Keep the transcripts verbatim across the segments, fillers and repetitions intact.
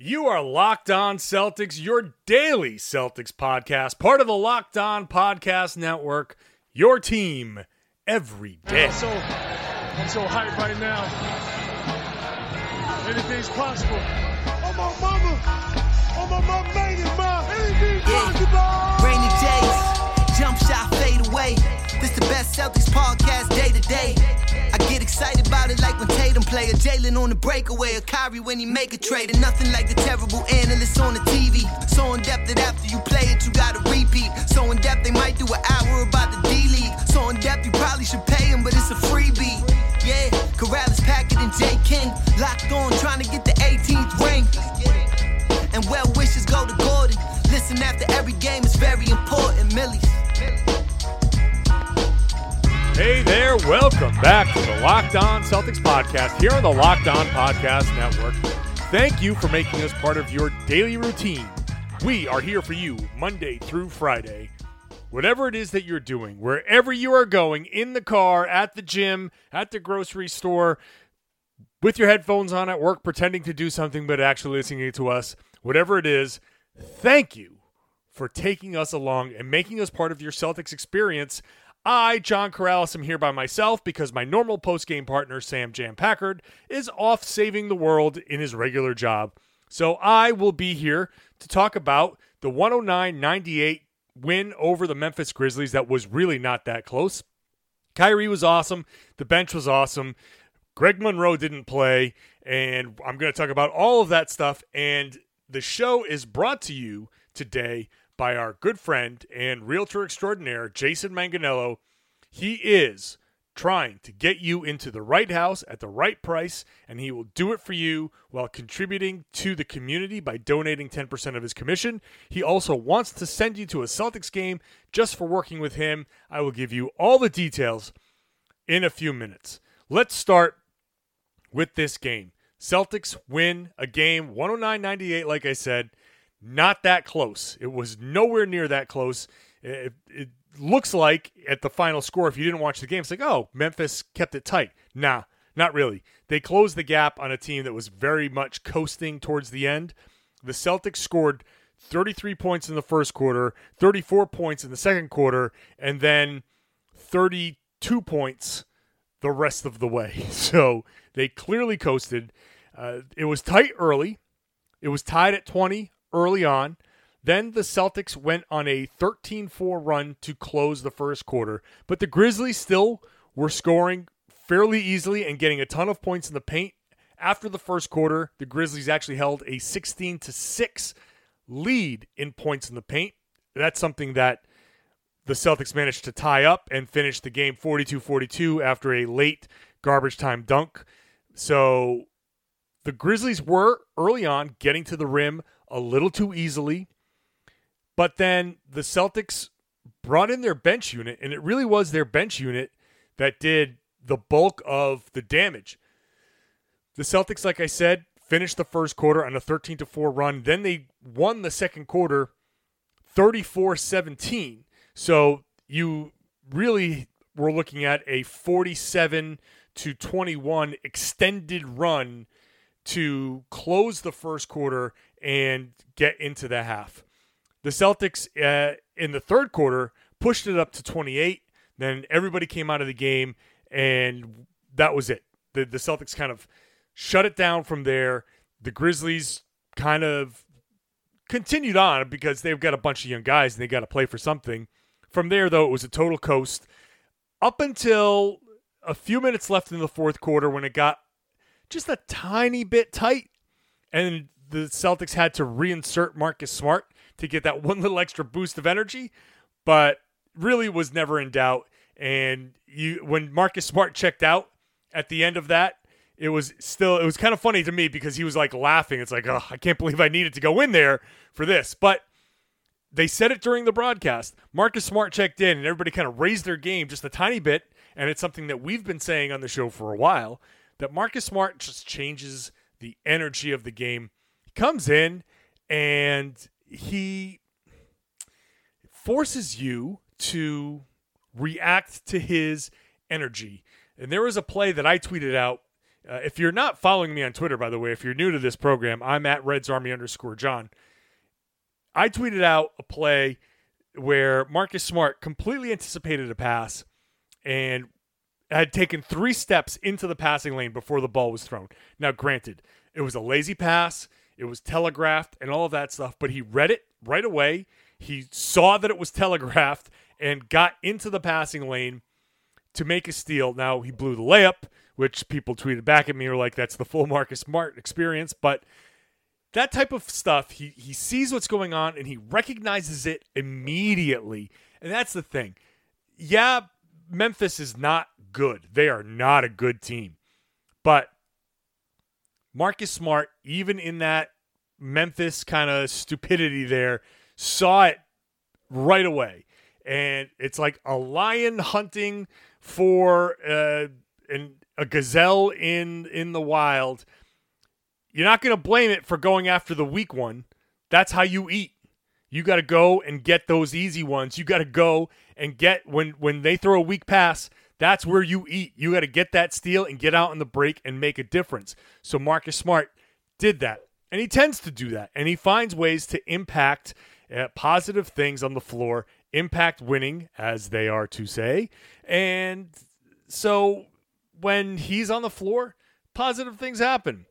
You are Locked On Celtics, your daily Celtics podcast, part of the Locked On Podcast Network, your team every day. I'm so, I'm so hyped right now. Anything's possible. Oh, my mama. Oh, my mama made it, ma. Anything's possible. Rainy days, jump shot, fade away. This the best Celtics podcast day to day. I get excited about it like when Tatum play, or Jalen on the breakaway, or Kyrie when he make a trade. And nothing like the terrible analysts on the T V. So in depth that after you play it, you gotta repeat. So in depth they might do an hour about the D-League. So in depth you probably should pay him, but it's a freebie. Yeah, Corrales, Packard, and J. King locked on, trying to get the eighteenth ring. And well wishes go to Gordon. Listen after every game, it's very important, Millies. Hey there, welcome back to the Locked On Celtics podcast here on the Locked On Podcast Network. Thank you for making us part of your daily routine. We are here for you Monday through Friday. Whatever it is that you're doing, wherever you are going, in the car, at the gym, at the grocery store, with your headphones on at work, pretending to do something but actually listening to us, whatever it is, thank you for taking us along and making us part of your Celtics experience. I, John Corrales, am here by myself because my normal post-game partner, Sam Jam Packard, is off saving the world in his regular job. So I will be here to talk about the one oh nine ninety-eight win over the Memphis Grizzlies that was really not that close. Kyrie was awesome. The bench was awesome. Greg Monroe didn't play. And I'm going to talk about all of that stuff. And the show is brought to you today by our good friend and realtor extraordinaire, Jason Manganello. He is trying to get you into the right house at the right price, and he will do it for you while contributing to the community by donating ten percent of his commission. He also wants to send you to a Celtics game just for working with him. I will give you all the details in a few minutes. Let's start with this game. Celtics win a game, one oh nine ninety-eight, like I said. Not that close. It was nowhere near that close. It, it looks like at the final score, if you didn't watch the game, it's like, oh, Memphis kept it tight. Nah, not really. They closed the gap on a team that was very much coasting towards the end. The Celtics scored thirty-three points in the first quarter, thirty-four points in the second quarter, and then thirty-two points the rest of the way. So they clearly coasted. Uh, it was tight early. It was tied at twenty early on. Then the Celtics went on a thirteen four run to close the first quarter. But the Grizzlies still were scoring fairly easily and getting a ton of points in the paint. After the first quarter, the Grizzlies actually held a sixteen to six lead in points in the paint. That's something that the Celtics managed to tie up and finish the game forty-two forty-two after a late garbage time dunk. So the Grizzlies were early on getting to the rim a little too easily, but then the Celtics brought in their bench unit, and it really was their bench unit that did the bulk of the damage. The Celtics, like I said, finished the first quarter on a thirteen to four run. Then they won the second quarter thirty-four seventeen. So you really were looking at a forty-seven to twenty-one extended run to close the first quarter and get into the half. The Celtics uh, in the third quarter pushed it up to twenty-eight. Then everybody came out of the game, and that was it. The, the Celtics kind of shut it down from there. The Grizzlies kind of continued on because they've got a bunch of young guys, and they got to play for something. From there, though, it was a total coast up until a few minutes left in the fourth quarter when it got just a tiny bit tight, and the Celtics had to reinsert Marcus Smart to get that one little extra boost of energy, but really was never in doubt. And you, when Marcus Smart checked out at the end of that, it was still, it was kind of funny to me because he was like laughing. It's like, oh, I can't believe I needed to go in there for this. But they said it during the broadcast. Marcus Smart checked in, and everybody kind of raised their game just a tiny bit. And it's something that we've been saying on the show for a while, that Marcus Smart just changes the energy of the game. He comes in and he forces you to react to his energy. And there was a play that I tweeted out Uh, if you're not following me on Twitter, by the way, if you're new to this program, I'm at Reds Army underscore John. I tweeted out a play where Marcus Smart completely anticipated a pass and had taken three steps into the passing lane before the ball was thrown. Now, granted, it was a lazy pass, it was telegraphed, and all of that stuff, but he read it right away. He saw that it was telegraphed and got into the passing lane to make a steal. Now, he blew the layup, which people tweeted back at me or like, that's the full Marcus Smart experience, but that type of stuff, he he sees what's going on, and he recognizes it immediately. And that's the thing. Yeah, Memphis is not good. They are not a good team. But Marcus Smart, even in that Memphis kind of stupidity there, saw it right away. And it's like a lion hunting for uh, an, a gazelle in in the wild. You're not going to blame it for going after the weak one. That's how you eat. You got to go and get those easy ones. You got to go and get, when, when they throw a weak pass, that's where you eat. You got to get that steal and get out in the break and make a difference. So Marcus Smart did that. And he tends to do that. And he finds ways to impact uh, positive things on the floor, impact winning, as they are to say. And so when he's on the floor, positive things happen.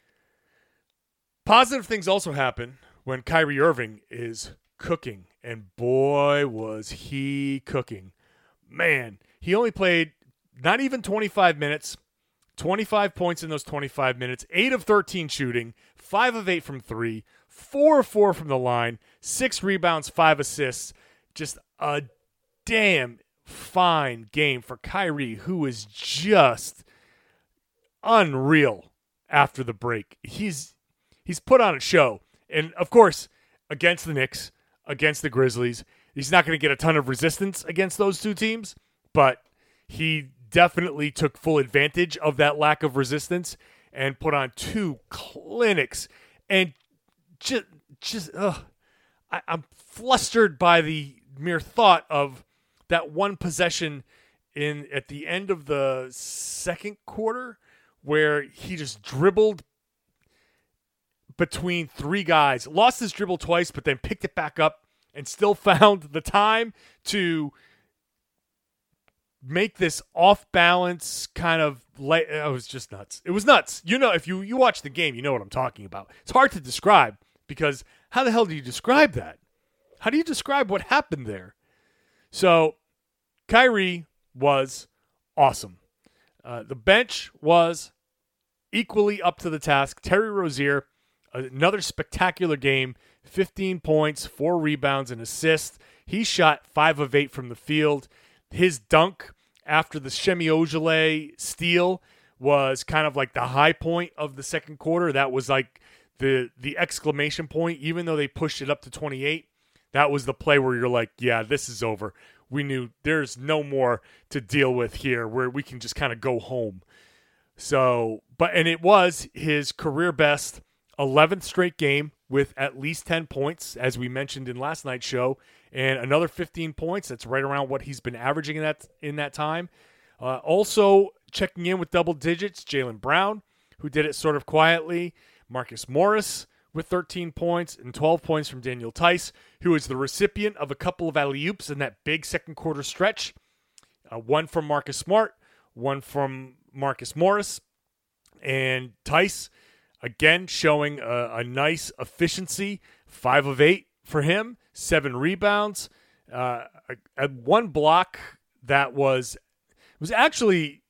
Positive things also happen when Kyrie Irving is cooking, and boy, was he cooking. Man, he only played not even twenty-five minutes, twenty-five points in those twenty-five minutes, eight of thirteen shooting, five of eight from three, four of four from the line, six rebounds, five assists. Just a damn fine game for Kyrie, who is just unreal after the break. He's He's put on a show. And, of course, against the Knicks, against the Grizzlies, he's not going to get a ton of resistance against those two teams, but he definitely took full advantage of that lack of resistance and put on two clinics. And just, just ugh, I, I'm flustered by the mere thought of that one possession in at the end of the second quarter where he just dribbled between three guys, lost his dribble twice, but then picked it back up and still found the time to make this off-balance kind of lay- it was just nuts. It was nuts. You know, if you, you watch the game, you know what I'm talking about. It's hard to describe because how the hell do you describe that? How do you describe what happened there? So Kyrie was awesome. Uh, the bench was equally up to the task. Terry Rozier, another spectacular game, fifteen points, four rebounds, and assists. He shot five of eight from the field. His dunk after the Shemi Ojeleye steal was kind of like the high point of the second quarter. That was like the the exclamation point, even though they pushed it up to twenty-eight. That was the play where you're like, yeah, this is over. We knew there's no more to deal with here where we can just kind of go home. So, but, and it was his career best eleventh straight game with at least ten points, as we mentioned in last night's show, and another fifteen points. That's right around what he's been averaging in that in that time. Uh, also checking in with double digits, Jaylen Brown, who did it sort of quietly. Marcus Morris with thirteen points and twelve points from Daniel Tice, who is the recipient of a couple of alley-oops in that big second quarter stretch. Uh, one from Marcus Smart, one from Marcus Morris, and Tice, again, showing a, a nice efficiency, five of eight for him, seven rebounds, uh, a, a one block that was was actually,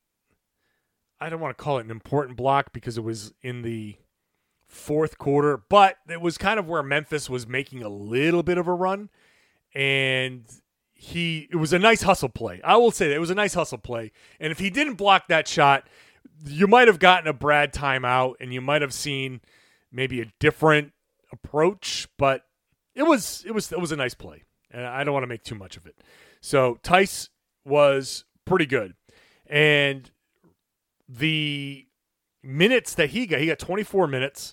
I don't want to call it an important block because it was in the fourth quarter, but it was kind of where Memphis was making a little bit of a run, and he it was a nice hustle play. I will say that it was a nice hustle play, and if he didn't block that shot, you might have gotten a Brad timeout, and you might have seen maybe a different approach, but it was it was it was a nice play, and I don't want to make too much of it. So Tice was pretty good, and the minutes that he got, he got twenty-four minutes.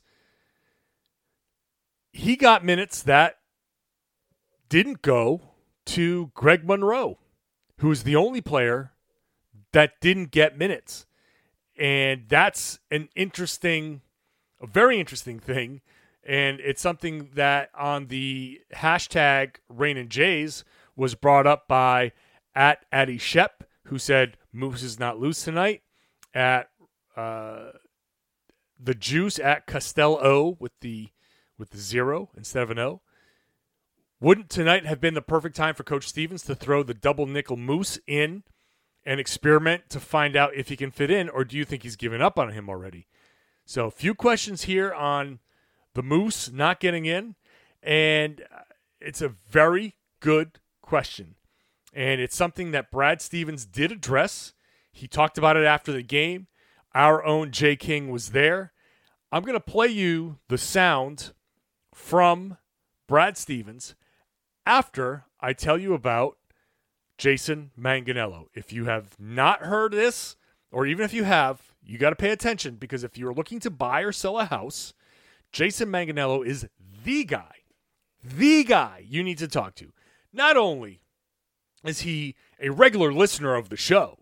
He got minutes that didn't go to Greg Monroe, who is the only player that didn't get minutes. And that's an interesting, a very interesting thing. And it's something that on the hashtag Rain and Jays was brought up by at Addy Shep, who said Moose is not loose tonight. At uh, the Juice at Costello with the with the zero instead of an O. Wouldn't tonight have been the perfect time for Coach Stevens to throw the double nickel Moose in and experiment to find out if he can fit in, or do you think he's given up on him already? So a few questions here on the Moose not getting in, and it's a very good question. And it's something that Brad Stevens did address. He talked about it after the game. Our own Jay King was there. I'm going to play you the sound from Brad Stevens after I tell you about Jason Manganiello. If you have not heard this, or even if you have, you got to pay attention, because if you're looking to buy or sell a house, Jason Manganiello is the guy, the guy you need to talk to. Not only is he a regular listener of the show,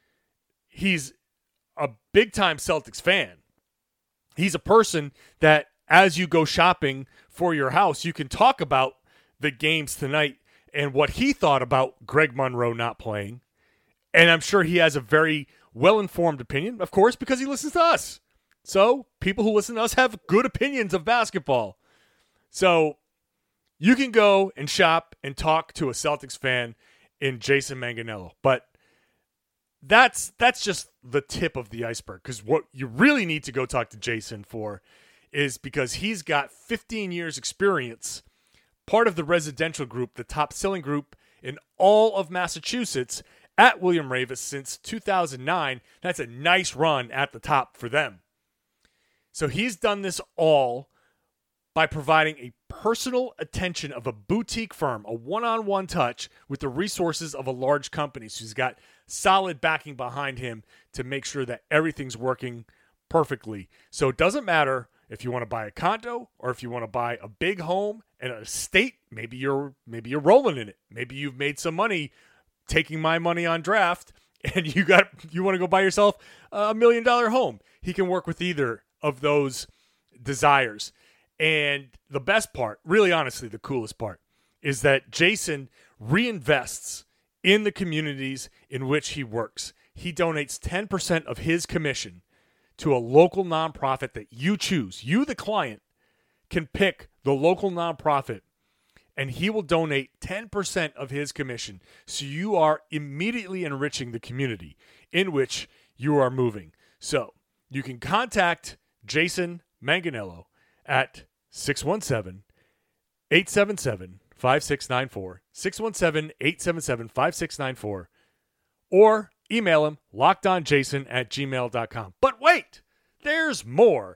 he's a big-time Celtics fan. He's a person that, as you go shopping for your house, you can talk about the games tonight and what he thought about Greg Monroe not playing. And I'm sure he has a very well-informed opinion, of course, because he listens to us. So people who listen to us have good opinions of basketball. So you can go and shop and talk to a Celtics fan in Jason Manganiello. But that's that's just the tip of the iceberg, because what you really need to go talk to Jason for is because he's got fifteen years experience, part of the residential group, the top selling group in all of Massachusetts at William Ravis since two thousand nine. That's a nice run at the top for them. So he's done this all by providing a personal attention of a boutique firm, a one-on-one touch with the resources of a large company. So he's got solid backing behind him to make sure that everything's working perfectly. So it doesn't matter if you want to buy a condo or if you want to buy a big home and an estate. Maybe you're maybe you're rolling in it. Maybe you've made some money taking my money on draft, and you got you want to go buy yourself a million dollar home. He can work with either of those desires. And the best part, really honestly, the coolest part, is that Jason reinvests in the communities in which he works. He donates ten percent of his commission to a local nonprofit that you choose. You, the client, can pick the local nonprofit, and he will donate ten percent of his commission. So you are immediately enriching the community in which you are moving. So you can contact Jason Manganiello at six one seven, eight seven seven, five six nine four, six one seven, eight seven seven, five six nine four, or email him, lockedonjason at gmail dot com. But wait, there's more.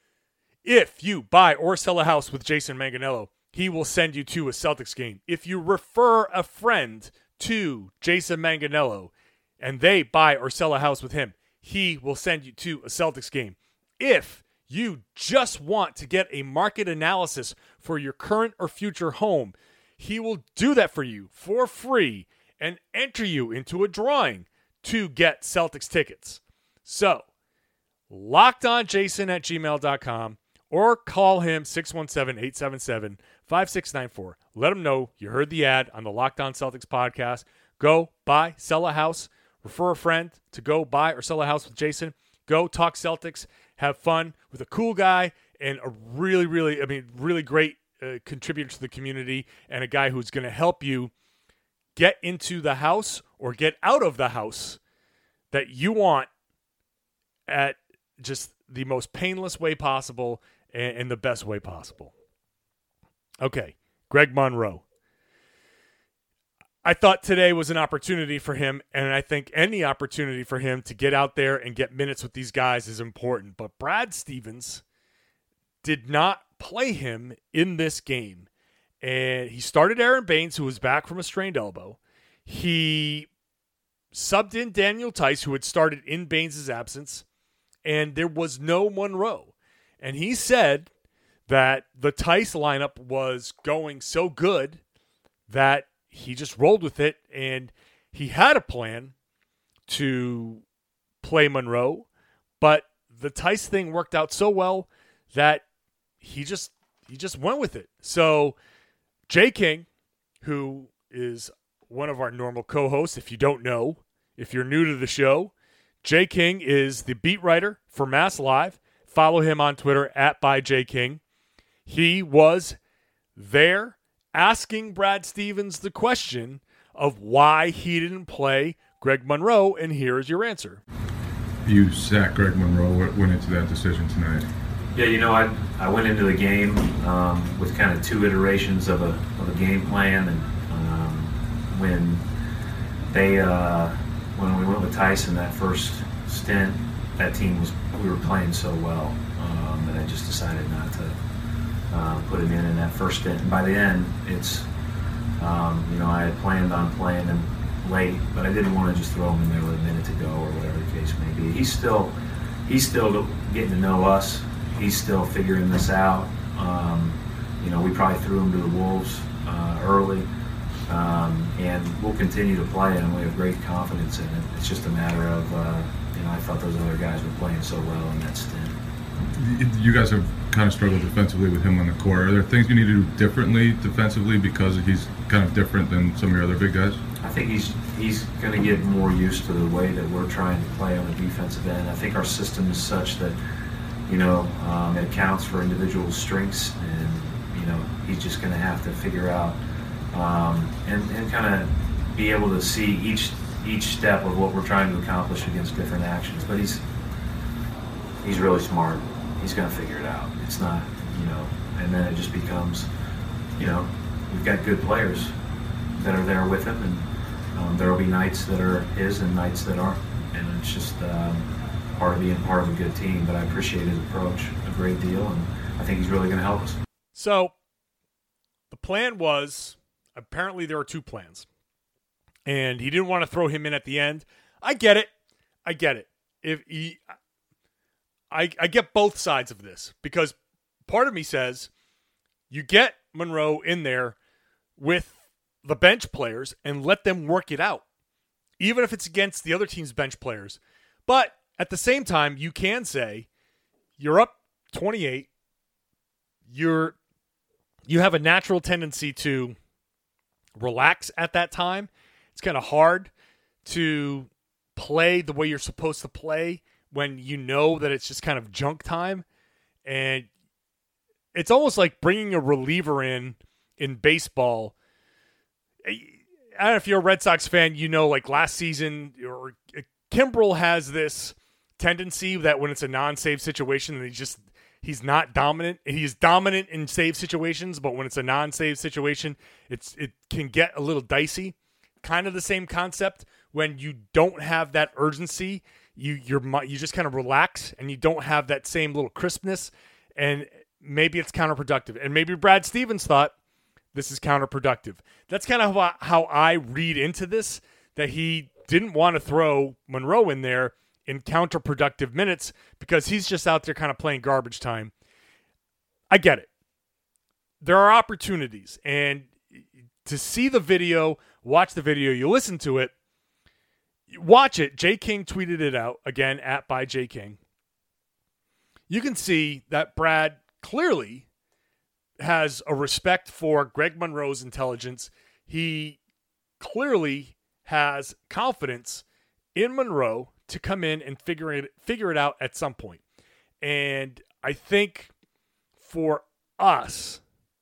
If you buy or sell a house with Jason Manganiello, he will send you to a Celtics game. If you refer a friend to Jason Manganiello and they buy or sell a house with him, he will send you to a Celtics game. If you just want to get a market analysis for your current or future home, he will do that for you for free and enter you into a drawing to get Celtics tickets. So, lockedonjason at gmail dot com or call him six one seven, eight seven seven, five six nine four. Let him know you heard the ad on the Locked On Celtics podcast. Go buy, sell a house, refer a friend to go buy or sell a house with Jason. Go talk Celtics, have fun with a cool guy and a really, really, I mean, really great uh, contributor to the community, and a guy who's going to help you get into the house or get out of the house that you want at just the most painless way possible and, and the best way possible. Okay, Greg Monroe. I thought today was an opportunity for him, and I think any opportunity for him to get out there and get minutes with these guys is important. But Brad Stevens did not play him in this game. And he started Aaron Baines, who was back from a strained elbow. He subbed in Daniel Tice, who had started in Baines' absence. And there was no Monroe. And he said that the Tice lineup was going so good that he just rolled with it, and he had a plan to play Monroe, But the Tice thing worked out so well that he just he just went with it. So Jay King, who is one of our normal co-hosts, if you don't know, if you're new to the show, Jay King is the beat writer for Mass Live. Follow him on Twitter at by Jay King. He was there asking Brad Stevens the question of why he didn't play Greg Monroe, and here is your answer. You sat Greg Monroe. What went into that decision tonight? Yeah, you know, I I went into the game um, with kind of two iterations of a of a game plan, and um, when they uh, when we went with Tyson that first stint, that team was we were playing so well um, that I just decided not to uh, put him in in that first stint. And by the end, it's um, you know I had planned on playing him late, but I didn't want to just throw him in there with a minute to go or whatever the case may be. He's still he's still getting to know us. He's still figuring this out. Um, you know, we probably threw him to the Wolves uh, early, um, and we'll continue to play him. We have great confidence in it. It's just a matter of, uh, you know, I thought those other guys were playing so well in that stint. You guys have kind of struggled defensively with him on the court. Are there things you need to do differently defensively because he's kind of different than some of your other big guys? I think he's he's going to get more used to the way that we're trying to play on the defensive end. I think our system is such that, you know, um, it accounts for individual strengths, and, you know, he's just going to have to figure out um, and, and kind of be able to see each each step of what we're trying to accomplish against different actions. But he's he's really smart. He's going to figure it out. It's not, you know, and then it just becomes, you know, we've got good players that are there with him, and um, there will be nights that are his and nights that aren't, and it's just um, part of being part of a good team. But I appreciate his approach a great deal, and I think he's really going to help us. So the plan was, apparently there were two plans, and he didn't want to throw him in at the end. I get it. I get it. If he, I, I get both sides of this, because part of me says you get Monroe in there with the bench players and let them work it out, even if it's against the other team's bench players. But at the same time, you can say you're up twenty-eight. You're you have a natural tendency to relax at that time. It's kind of hard to play the way you're supposed to play when you know that it's just kind of junk time. And it's almost like bringing a reliever in in baseball. I don't know if you're a Red Sox fan, you know, like last season, or Kimbrel has this tendency that when it's a non-save situation, he just he's not dominant. He's dominant in save situations, but when it's a non-save situation, it's it can get a little dicey. Kind of the same concept when you don't have that urgency, you you're you just kind of relax and you don't have that same little crispness, and maybe it's counterproductive. And maybe Brad Stevens thought this is counterproductive. That's kind of how I read into this, that he didn't want to throw Monroe in there in counterproductive minutes because he's just out there kind of playing garbage time. I get it. There are opportunities, and to see the video, watch the video, you listen to it, watch it. Jay King tweeted it out, again, at by Jay King. You can see that Brad clearly has a respect for Greg Monroe's intelligence. He clearly has confidence in Monroe to come in and figure it figure it out at some point. And I think for us,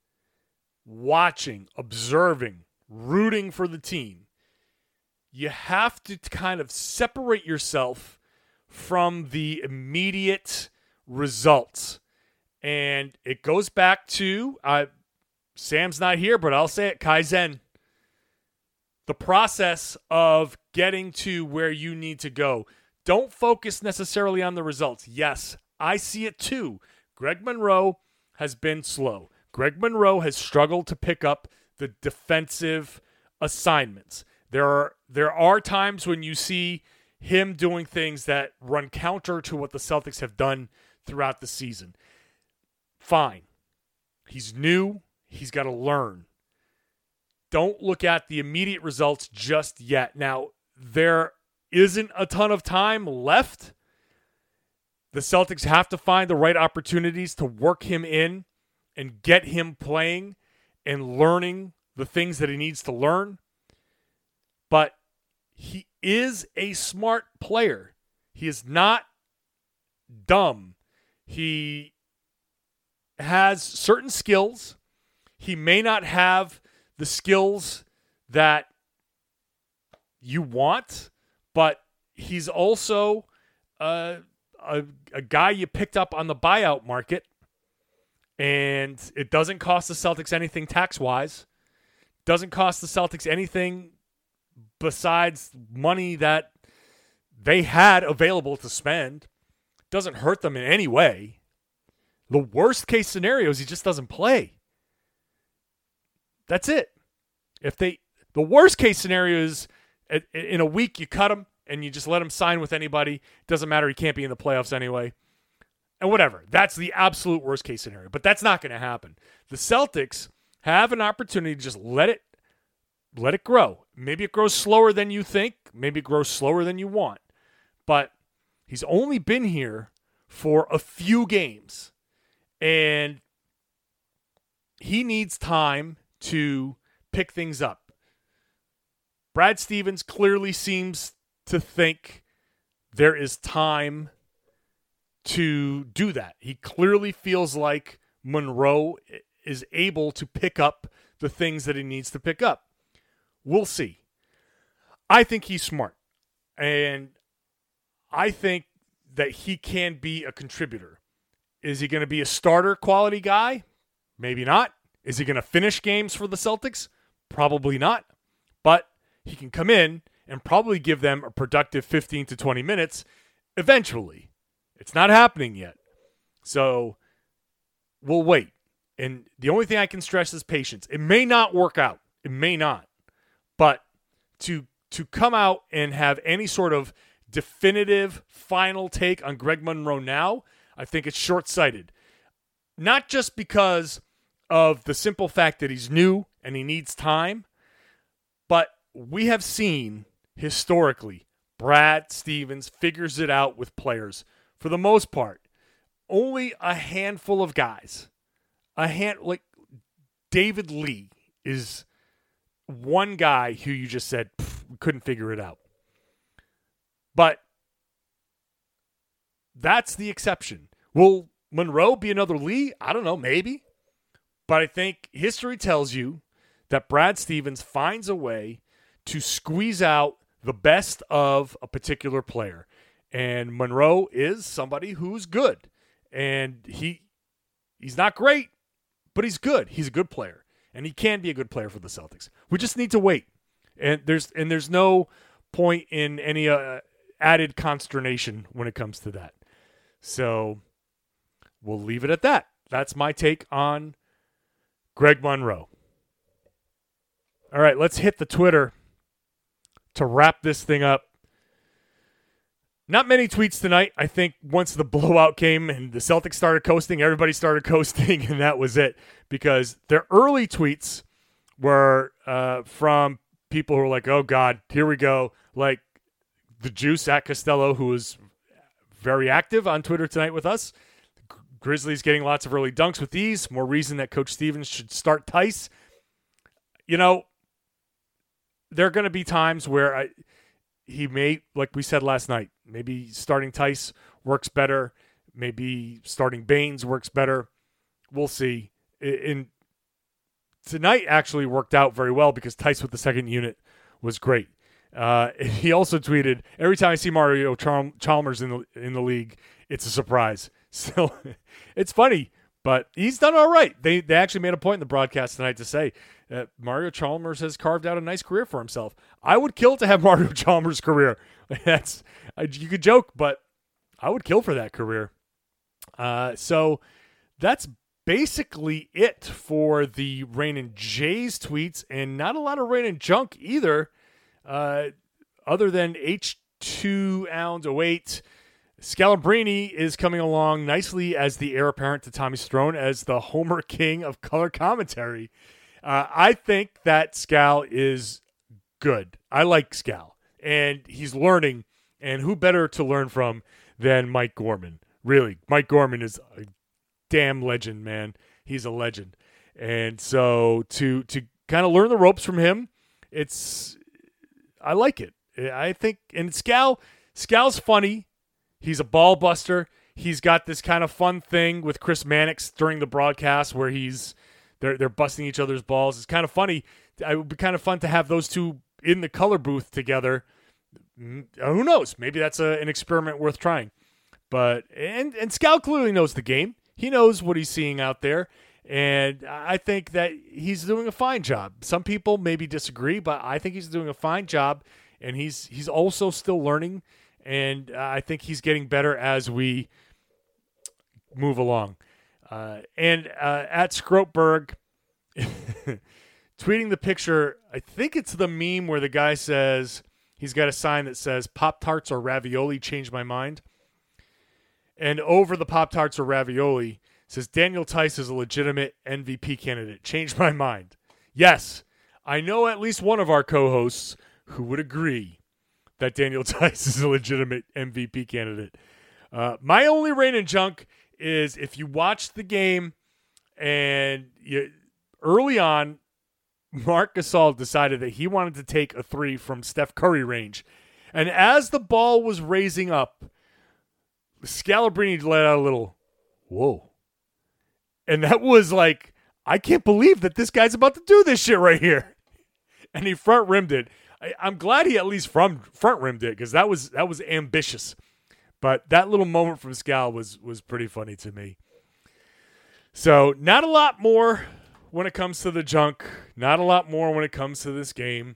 watching, observing, rooting for the team, you have to kind of separate yourself from the immediate results. And it goes back to, uh, Sam's not here, but I'll say it, Kaizen. The process of getting to where you need to go. Don't focus necessarily on the results. Yes, I see it too. Greg Monroe has been slow. Greg Monroe has struggled to pick up the defensive assignments. There are there are times when you see him doing things that run counter to what the Celtics have done throughout the season. Fine. He's new. He's got to learn. Don't look at the immediate results just yet. Now, there isn't a ton of time left. The Celtics have to find the right opportunities to work him in and get him playing and learning the things that he needs to learn. But he is a smart player. He is not dumb. He has certain skills. He may not have the skills that you want, but he's also uh, a, a guy you picked up on the buyout market, and it doesn't cost the Celtics anything tax-wise. Doesn't cost the Celtics anything besides money that they had available to spend. Doesn't hurt them in any way. The worst case scenario is he just doesn't play. That's it. If they, the worst case scenario is in a week you cut him and you just let him sign with anybody. It doesn't matter. He can't be in the playoffs anyway. And whatever. That's the absolute worst case scenario. But that's not going to happen. The Celtics have an opportunity to just let it, let it grow. Maybe it grows slower than you think. Maybe it grows slower than you want. But he's only been here for a few games. And he needs time to pick things up. Brad Stevens clearly seems to think there is time to do that. He clearly feels like Monroe is able to pick up the things that he needs to pick up. We'll see. I think he's smart. And I think that he can be a contributor. Is he going to be a starter quality guy? Maybe not. Is he going to finish games for the Celtics? Probably not. But he can come in and probably give them a productive fifteen to twenty minutes eventually. It's not happening yet. So we'll wait. And the only thing I can stress is patience. It may not work out. It may not. But to to come out and have any sort of definitive final take on Greg Monroe now, I think it's short-sighted. Not just because of the simple fact that he's new and he needs time, but we have seen historically Brad Stevens figures it out with players. For the most part, only a handful of guys, a hand like David Lee is one guy who you just said we couldn't figure it out. But that's the exception. Will Monroe be another Lee? I don't know, maybe. But I think history tells you that Brad Stevens finds a way to squeeze out the best of a particular player. And Monroe is somebody who's good. And he he's not great, but he's good. He's a good player. And he can be a good player for the Celtics. We just need to wait. And there's and there's no point in any uh, added consternation when it comes to that. So we'll leave it at that. That's my take on Greg Monroe. All right, let's hit the Twitter to wrap this thing up. Not many tweets tonight. I think once the blowout came and the Celtics started coasting, everybody started coasting, and that was it. Because their early tweets were uh, from people who were like, oh, God, here we go. Like the Juice at Costello, who was very active on Twitter tonight with us. Grizzlies getting lots of early dunks with these. More reason that Coach Stevens should start Tice. You know, there are going to be times where I, he may, like we said last night, maybe starting Tice works better. Maybe starting Baines works better. We'll see. In tonight actually worked out very well because Tice with the second unit was great. Uh, he also tweeted, every time I see Mario Chalmers in the in the league, it's a surprise. So it's funny, but he's done all right. They they actually made a point in the broadcast tonight to say that Mario Chalmers has carved out a nice career for himself. I would kill to have Mario Chalmers' career. That's you could joke, but I would kill for that career. Uh, so that's basically it for the Rain and Jays tweets, and not a lot of Rain and Junk either, uh, other than H two Ounds oh eight. Scalabrini is coming along nicely as the heir apparent to Tommy Strone as the Homer King of color commentary. Uh, I think that Scal is good. I like Scal, and he's learning, and who better to learn from than Mike Gorman, Really, Mike Gorman is a damn legend, man. He's a legend. And so to to kind of learn the ropes from him, it's I like it. I think, and Scal, Scal's funny. He's a ball buster. He's got this kind of fun thing with Chris Mannix during the broadcast where he's they're they're busting each other's balls. It's kind of funny. It would be kind of fun to have those two in the color booth together. Who knows? Maybe that's a, an experiment worth trying. But and and Scal clearly knows the game. He knows what he's seeing out there, and I think that he's doing a fine job. Some people maybe disagree, but I think he's doing a fine job, and he's he's also still learning. And uh, I think he's getting better as we move along. Uh, and uh, at Scropeberg, tweeting the picture, I think it's the meme where the guy says, he's got a sign that says, Pop-Tarts or ravioli, changed my mind. And over the Pop-Tarts or ravioli says, Daniel Theis is a legitimate M V P candidate, changed my mind. Yes, I know at least one of our co-hosts who would agree that Daniel Theis is a legitimate M V P candidate. Uh, my only rain and junk is if you watch the game and you, early on, Marc Gasol decided that he wanted to take a three from Steph Curry range. And as the ball was raising up, Scalabrine let out a little, whoa. And that was like, I can't believe that this guy's about to do this shit right here. And he front rimmed it. I, I'm glad he at least from front rimmed it because that was that was ambitious. But that little moment from Scal was was pretty funny to me. So not a lot more when it comes to the junk. Not a lot more when it comes to this game.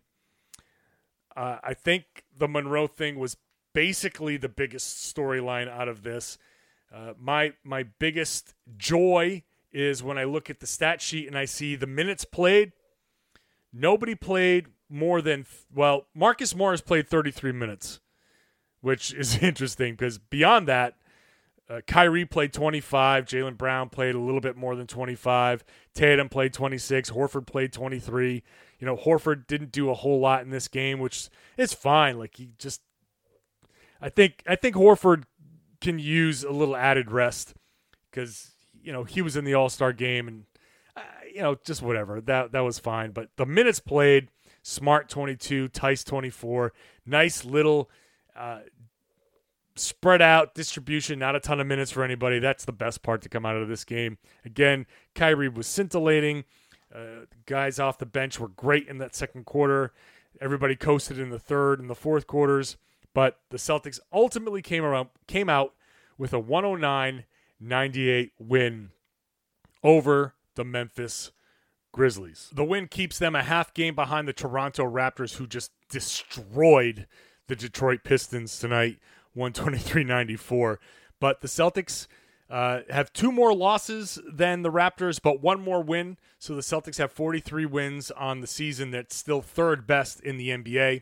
Uh, I think the Monroe thing was basically the biggest storyline out of this. Uh, my my biggest joy is when I look at the stat sheet and I see the minutes played. Nobody played more than, well, Marcus Morris played thirty-three minutes, which is interesting because beyond that, uh, Kyrie played twenty-five, Jaylen Brown played a little bit more than twenty-five, Tatum played twenty-six, Horford played twenty-three. You know, Horford didn't do a whole lot in this game, which is fine. Like he just, I think, I think Horford can use a little added rest because, you know, he was in the All-Star game and, uh, you know, just whatever. That that was fine. But the minutes played, Smart twenty-two, Theis twenty-four, nice little uh, spread out distribution, not a ton of minutes for anybody. That's the best part to come out of this game. Again, Kyrie was scintillating. Uh, guys off the bench were great in that second quarter. Everybody coasted in the third and the fourth quarters. But the Celtics ultimately came around, came out with a one oh nine ninety-eight win over the Memphis Grizzlies. The win keeps them a half game behind the Toronto Raptors, who just destroyed the Detroit Pistons tonight, one twenty-three ninety-four. But the Celtics uh, have two more losses than the Raptors, but one more win. So the Celtics have forty-three wins on the season. That's still third best in the N B A.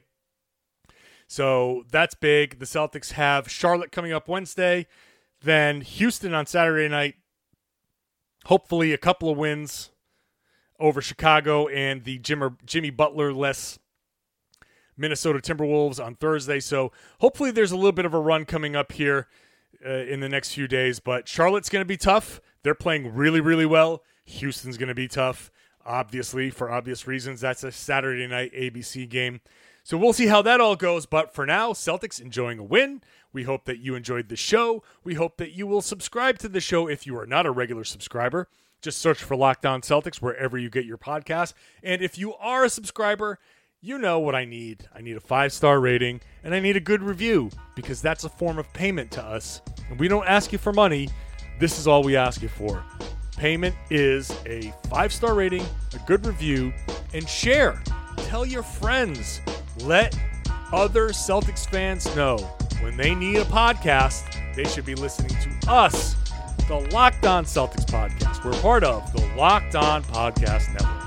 So that's big. The Celtics have Charlotte coming up Wednesday, then Houston on Saturday night. Hopefully a couple of wins over Chicago and the Jimmer, Jimmy Butler-less Minnesota Timberwolves on Thursday. So hopefully there's a little bit of a run coming up here uh, in the next few days. But Charlotte's going to be tough. They're playing really, really well. Houston's going to be tough, obviously, for obvious reasons. That's a Saturday night A B C game. So we'll see how that all goes. But for now, Celtics enjoying a win. We hope that you enjoyed the show. We hope that you will subscribe to the show if you are not a regular subscriber. Just search for Locked On Celtics wherever you get your podcast. And if you are a subscriber, you know what I need. I need a five-star rating, and I need a good review because that's a form of payment to us. And we don't ask you for money. This is all we ask you for. Payment is a five-star rating, a good review, and share. Tell your friends. Let other Celtics fans know when they need a podcast, they should be listening to us, the Locked On Celtics podcast. We're part of the Locked On Podcast Network.